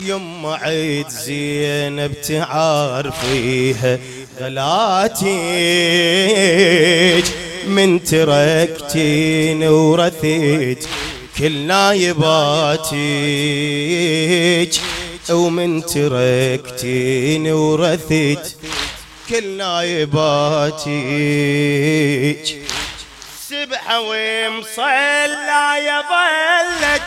يما عيد زينب تعرفيها غلاتيج، من تركتين ورثيت كل نايباتيج، ومن تركتين ورثيت كل نايباتيج. سبحة ومصلى يظلت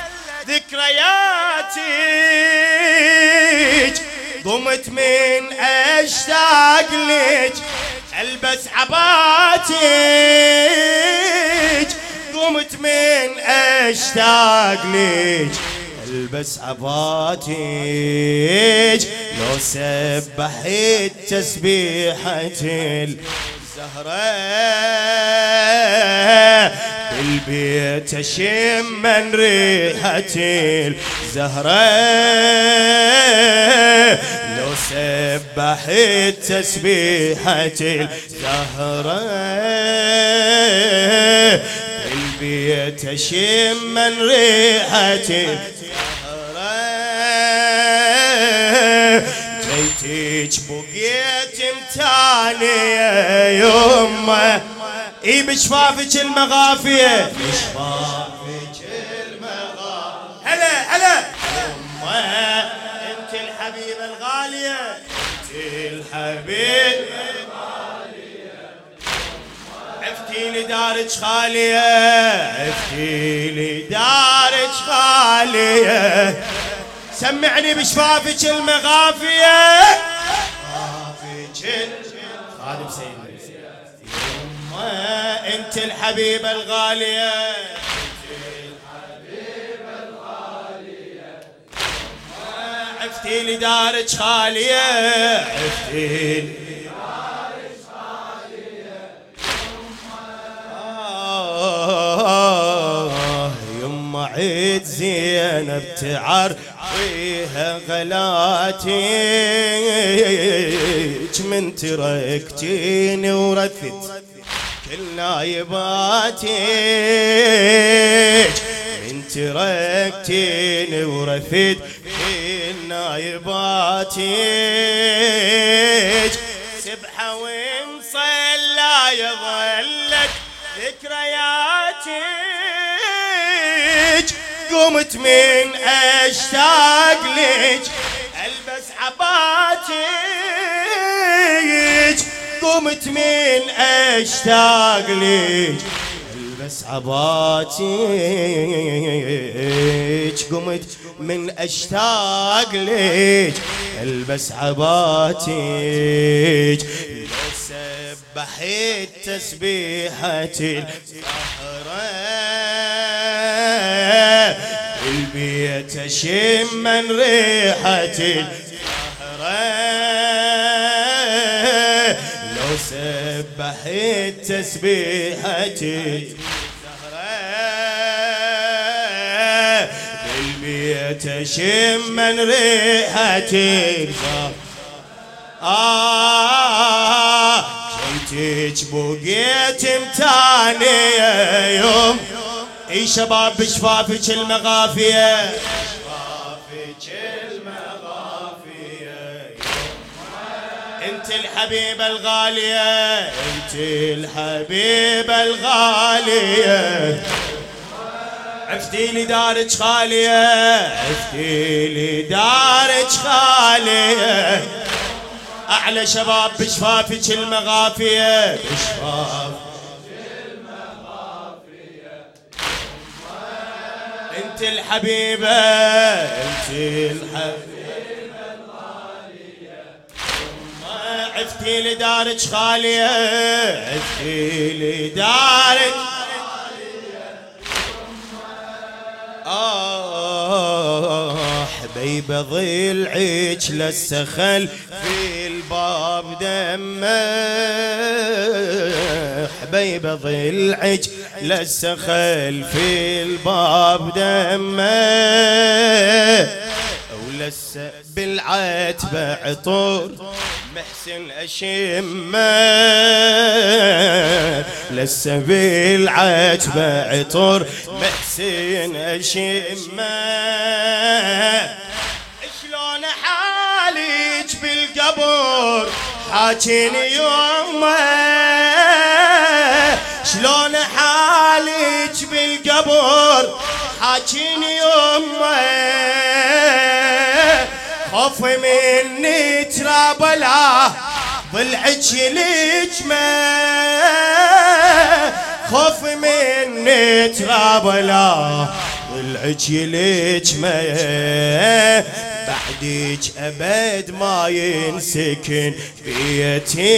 ذكرياتك، ضمت من اشتاق لك البس عباتك، ضمت من اشتاق لك البس عباتك. لو سبحت تسبيحة الزهرة بالبيت اشم من ريحة الزهرة، لو سبحت تسبيحة الزهرة بالبيت اشم من ريحة الزهرة. جيتك بقيت متانية يمه، اي بشفافك المغافية، بشفافك المغافية. هلا هلا يمه انت الحبيبة الغالية، انت الحبيبة الغالية. عفتي لي دارك خالية، عفتي لي دارك خالية. سمعني بشفافك المغافية، بشفافك خادم سيدنا انت الحبيبة الغالية، انت الحبيبة الغالية. عفتي لي دارك خالية، عفتي لي دارك خالية. يما عيد زينب تعرفيها غلاتك، من تركتيني ورثت كل نايباتك، من تركتيني ورثت كل نايباتك. سبحة ومصلى يظلت ذكرياتك، قمت من اشتاق لك البس عباتك، قمت من اشتاق لك البس عباتك، قمت من اشتاق لك البس عباتك. لو سبحت تسبيحة الزهرة البيت اشم من ريحة الزهرة، لو سبحت تسبيحة الزهرة بالبيت اشم من ريحة الزهرة. جيتك بقيت متانية يوم، اي شباب بشفافك المغافية، بشفافك المغافية. انت الحبيبة الغالية، انت الحبيبة الغالية. عفتي لي دارك خالية، عفتي لي دارك خالية. اعلى شباب بشفافك المغافية، بشفافك المغافية. انت الحبيبة، انت الحبيبة الغالية. عفتي لي دارك خالية، عفتي لي دارك حبيبة ضلعك للسخل في الباب دمه، حبيبة ضلعك للسخل في الباب دمه، ولسه بالعتبة عطور محسن أشمه، لسه بالعتبة عطور محسن أشمه. شلون حالك بالقبر حاجيني يمه، شلون حالك بالقبر حاجيني يمه، خوف مني ترابلا ضلعك يلجمه، خوف مني ترابلا ضلعك يلجمه، بعدك أبد ما ينسكن بيتي،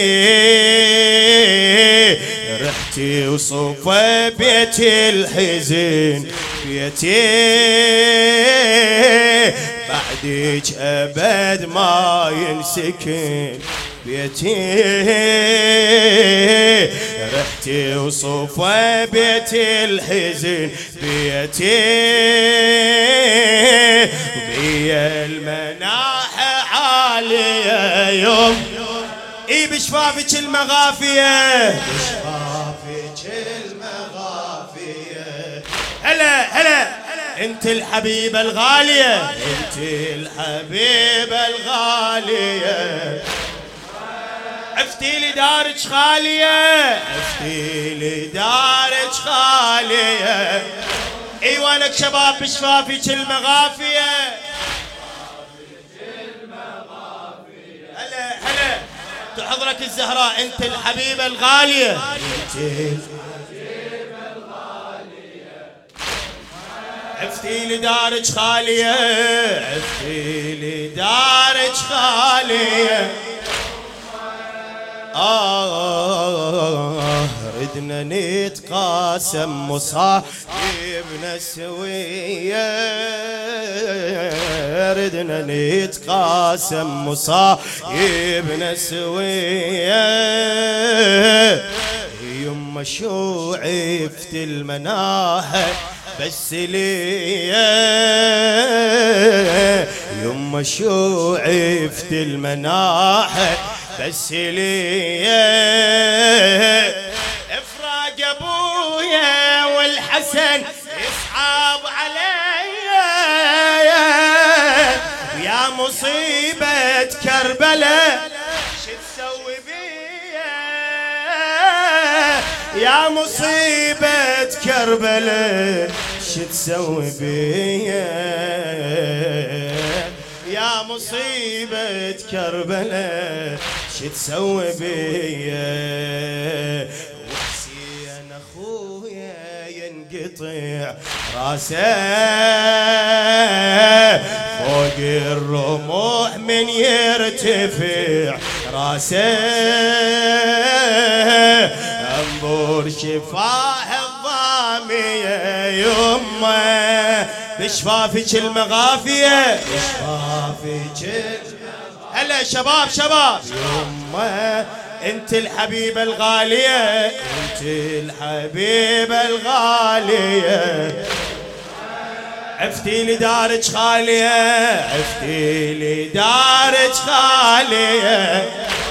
رحتي وصوفة بيت الحزن بيتي، بعدك أبد ما ينسكن بيتي، رحتي وصوفة بيت الحزن بيتي، وبيا المناحة عالية يوم اي بشفافك المغافية، بشفافك المغافية، هلا هلا انت الحبيبة الغالية، انت الحبيبة الغالية، افتي لي دارك خالية، افتي لي دارك خالية، ايوانك شباب بشفافك المغافية، هلا هلا تحضرك الزهراء انت الحبيبة الغالية، انت الحبيبة الغالية، افتي لي دارك خالية، افتي لي دارك خالية، ردنا نتقاسم مصايبنا سوية، ردنا نتقاسم مصايبنا سوية، يما شو عفت المناحة بس ليا، يما شو عفت المناحة بس ليا، افراق ابويا والحسن يصعب عليا، ويا مصيبة كربلاء شو تسوي بيا، يا مصيبة كربلاء شو تسوي بيا، يا مصيبة كربلاء شو تسوي بيا، وحسين اخويا ينقطع راسه فوق الرموح من يرتفع راسه، انظر شفاه الضامية يمه، بشفافك المغافية، بشفافك هلا شباب شباب يمه، انت الحبيبة الغالية، انت الحبيبة الغالية، عفتي لي دارك خالية، عفتي لي دارك خالية،